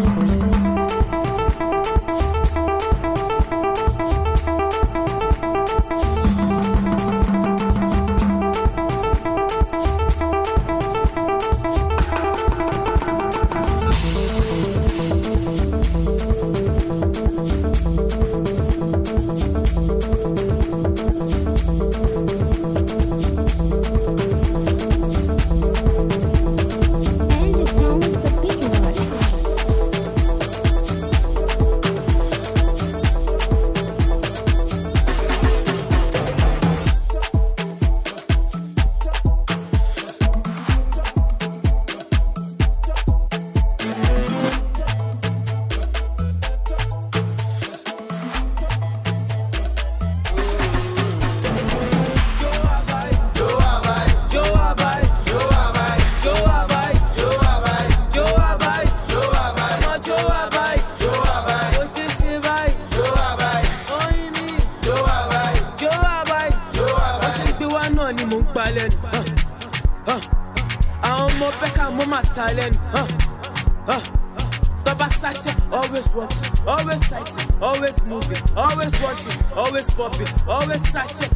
Always watching, always sighting, always moving, always wanting, always popping, always sashing.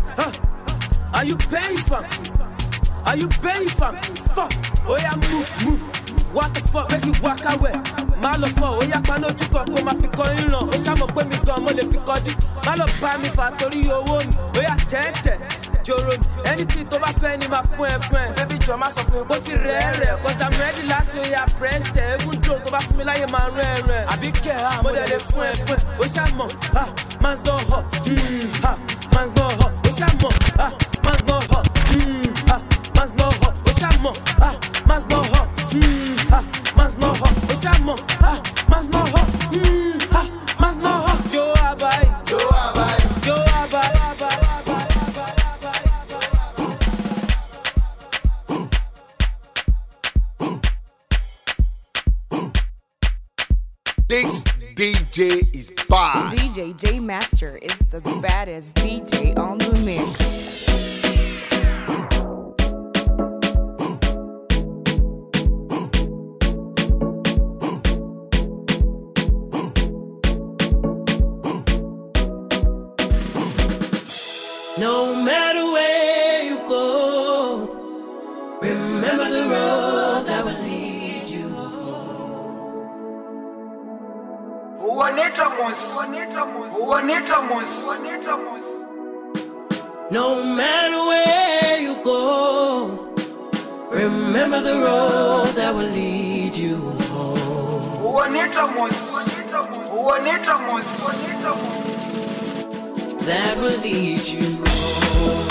Are you paying for? Are you paying for? Fuck. Oh yeah, move. What the fuck? Make you walk away. Malo for. Oh yeah, pano chuko koma fi koin lo. O samo pe mi gan mo le fi kodi. Malo ba mi fa tori owo mi. Oh yeah, tete. Joro. Anything to ba fe ni ma fun e fun. Baby jo ma so pe bo ti rere. Cause I'm ready like to ya press the. Even though to ba fun mi láyé ma rere. Abi ke ha mo le fun e fun. O samo. Man's no hot. Man's no hot. O samo. Man's no hot. Man's no hot. O samo. Man's no hot. Man's no hot. O samo. Man's no hot. Man's no hot. Joe Abai. This DJ is bad. DJ J Master is the baddest DJ on the mix. No matter where you go, remember the road that will lead you home. No matter where you go, remember the road that will lead you home. That will lead you home.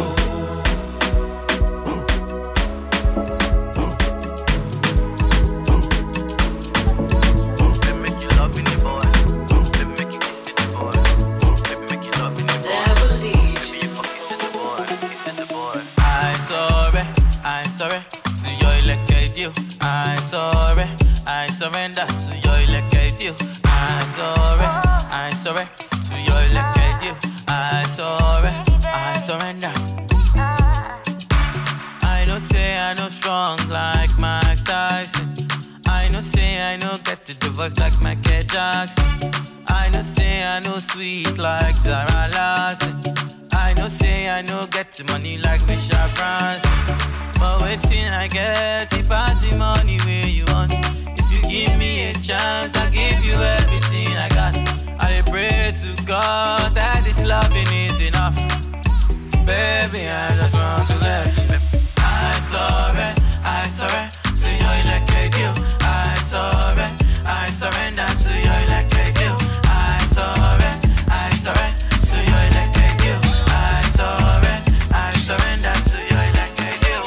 I surrender to your elected you. I sorry to your elected you. I surrender. I know say I know strong like Mike Tyson. I know say I know get to the voice like Michael Jackson. I know say I know sweet like Zara Larson. I know say I know get the money like Michelle Branson. But waiting I get it pass the money where you want. If you give me a chance, I'll give you everything I got. I pray to God that this loving is enough. Baby, I just want to let you. I surrender to your electric you. I surrender to your electric you. I surrender to your electric you. I surrender to your electric you.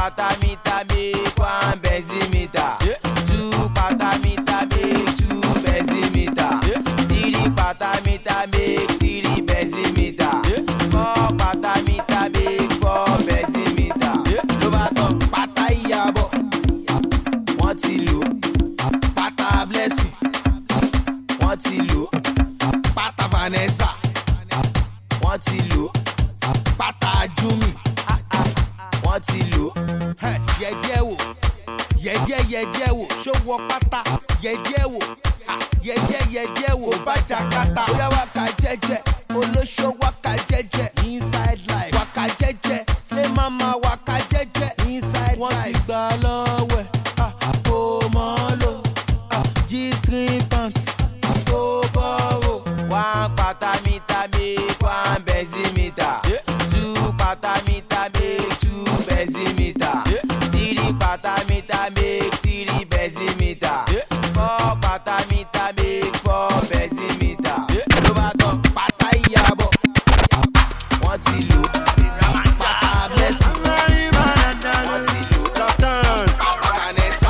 patameter make one benzimeter. 2 patameter make 2 benzimeter. 3 patameter make 3 benzimeter. 4 patameter make 4 benzimeter. Ló bá tán pátá ìyàbọ̀ wọ́n ti lò pátá blessing wọ́n ti lò pátá Vanessa wọ́n ti lò pátá Jumi wọ́n ti lò yẹ̀díẹ̀ wò yẹ̀díẹ̀ wò ṣòwò pátá yẹ̀díẹ̀ wò yẹ̀díẹ̀ wò bá jàkátà bóyá wákà jẹ́jẹ́ olóṣó wákà jẹ́jẹ́ inside life wákà jẹ́jẹ́ slay mama wákà jẹ́jẹ́ inside life wọ́n ti gbà lọ́wọ́ kò mọ́ lò G-string pants kò bọ̀rọ̀. 1 patameter make 1 benzimeter. 2 patameter make 2 benzimeter. 3 patameter make 3 benzimeter. 4 patameter make 4 benzimeter. Ló bá tán pátá ìyàbọ̀ wọ́n ti lò pátá blessing wọ́n ti lò pátá Vanessa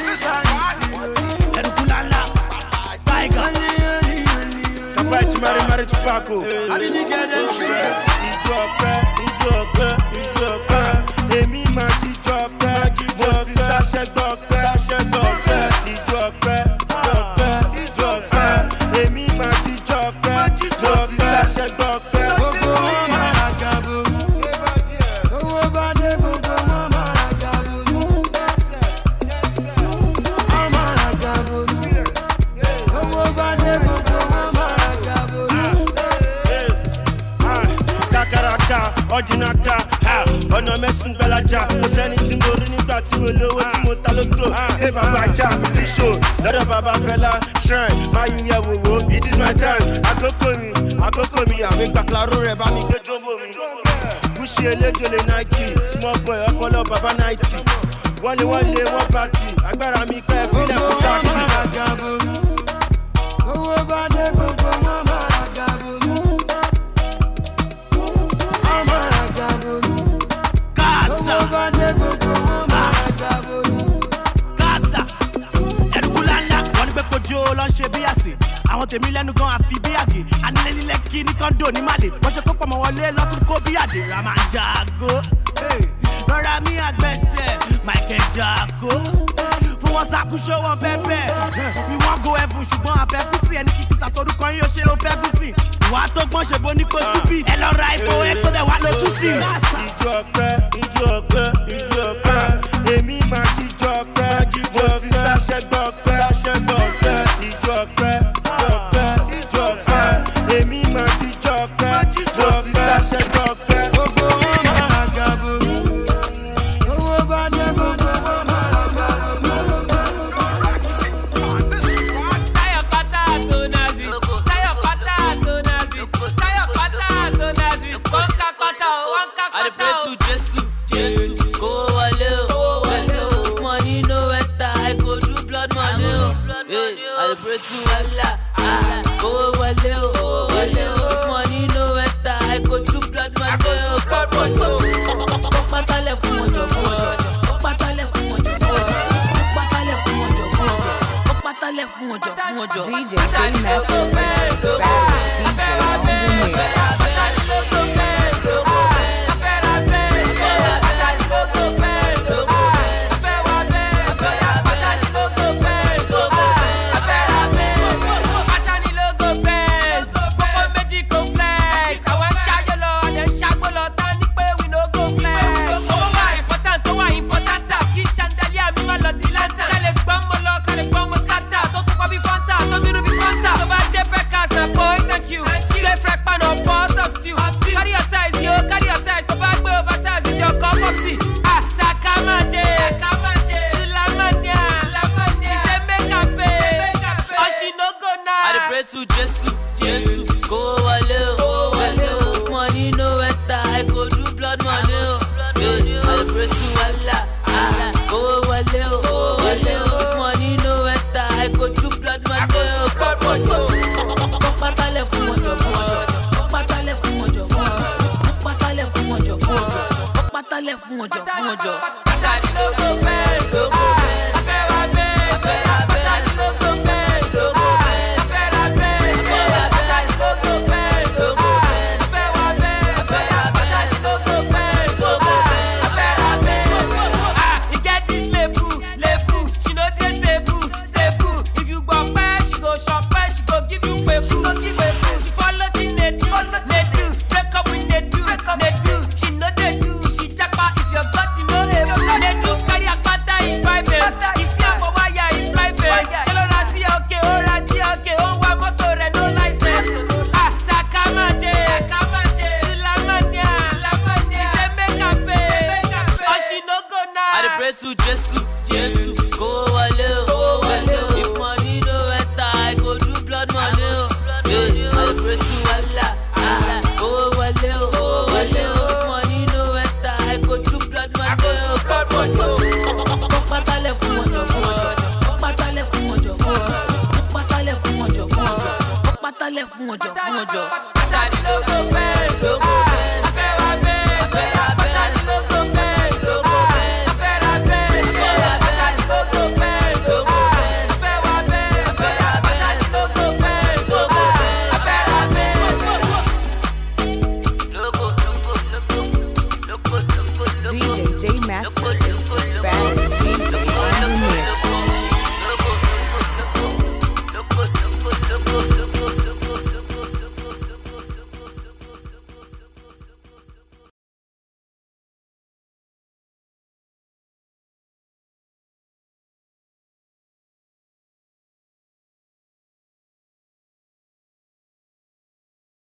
Edukulala Tiger Kapai Chimari Tupako I didn't get them shit Ijo ọpẹ́ Èmi máa jíjọ ọpẹ́ Mo ti sáṣẹ́ gbọ́pẹ́ Ijo ọpẹ́ Èmi máa jíjọ ọpẹ́ Mo ti sáṣẹ́ gbọ́pẹ́ Gbogbo wọn máa ra gàbó Owó bá dé gbogbo wọn máa ra gàbó Wọ́n máa ra gàbó Owó bá dé gbogbo wọn máa ra gàbó Kakaraka, ọ̀jìnàká, ọ̀nà mẹ́sùn gbẹ́lájà Kò sẹ́ni tí mo rí nígbà tí mo lówó tí mo ta lótò Ẹ bàbá ajá, fíṣò, lọ́dọ̀ bàbá Fẹlá Shrine, máa yú yẹ wòwò, it is my time Àkókò mi, àmì gbàklaró rẹ̀ bá mi gbé jọ́bò mi Gúúsì eléjòlè Nike, small boy ọpọlọ bàbá 90 Wọ́n lé wọ́n pàtì, agbára mi pẹ́ fílẹ̀ fún sáàtì Owó bá dé gbogbo wọn máa ra gàbó Gaza, Edukulala, wọ́n ní pé kojú ló ń ṣe bí àsè. Àwọn tèmi lẹ́nu gan àfi bí àgè. Anílẹ̀ kí ní kọ́ńdò ní Màlè. Wọ́n ṣe kó pọ̀ mọ́ wọlé lọ́tún kó bí àdè. Ramanjago, lọ́ra mi àgbẹ̀sẹ̀, Michael Jago. Fún wọn ṣàkóso wọn bẹ́ẹ̀. We wan go heaven ṣùgbọ́n àfẹ́kùsì ẹni kìkì sàtọ́dúkọ yín ó ṣe ló fẹ́ gùsì. Ìwà tó gbọ́n ṣe bó ní kó stupid. Ẹ lọ ra ipò X tó dẹ̀ wá lójú sí. Ijo ọpẹ́, èmi máa jíjọ ọpẹ́, mo ti sáṣẹ́ gbọ́pẹ́, Ijo ọpẹ́, èmi máa jíjọ ọpẹ́, mo ti sáṣẹ́ gbọ́pẹ́. Gbogbo wọn máa ra gàbó, owó bá dé gbogbo wọn máa ra gàbó. Tayo pata to nazi, konka pata, wanka pata. I pray to Jesus, go wale o. Money no enter, I go do blood money o. I pray to Allah, go wale o. Money no enter, I go do blood money o. Patale fún ọjọ́. Patale fún ọjọ́. DJ J Master is the baddest DJ on the mix. Jesus, go wale o. Money no enter, I go do blood money o. I pray to Allah, go wale o. Money no enter, I go do blood money o. Patale fún ọjọ́. Patale fún ọjọ́. DJ J Master